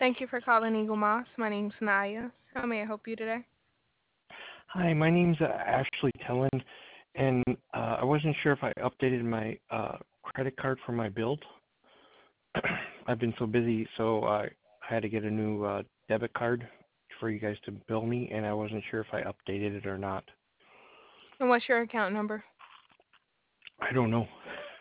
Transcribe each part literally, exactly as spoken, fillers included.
Thank you for calling Eagle Moss. My name's Naya. How may I help you today? Hi, my name's uh, Ashley Tellen, and uh, I wasn't sure if I updated my uh, credit card for my bill. I've been so busy, so I I had to get a new uh, debit card for you guys to bill me, and I wasn't sure if I updated it or not. And what's your account number? I don't know.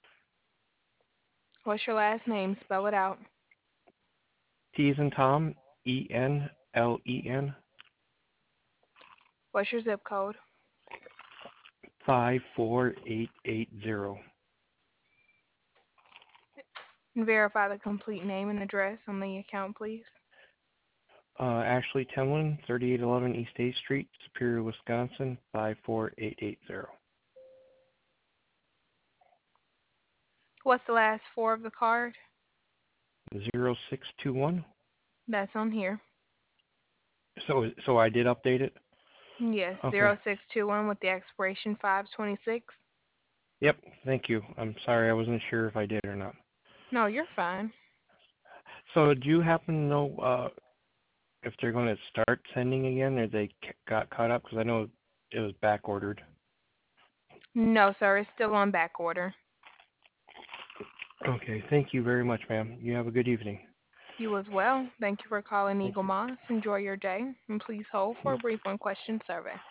What's your last name? Spell it out. T is in Tom, E N L E N, What's your zip code? five four eight eight zero. And verify the complete name and address on the account, please. Uh, Ashley Tellen, thirty-eight eleven East eighth Street, Superior, Wisconsin, five four eight eight zero. What's the last four of the card? Zero six two one. That's on here. So, so I did update it? Yes, Okay. zero six two one with the expiration five twenty-six. Yep, thank you. I'm sorry, I wasn't sure if I did or not. No, you're fine. So do you happen to know uh, if they're going to start sending again, or they c- got caught up? Because I know it was back ordered. No, sir, it's still on back order. Okay, thank you very much, ma'am. You have a good evening. You as well. Thank you for calling Thank Eagle Moss. Enjoy your day, and please hold for you. a brief one-question survey.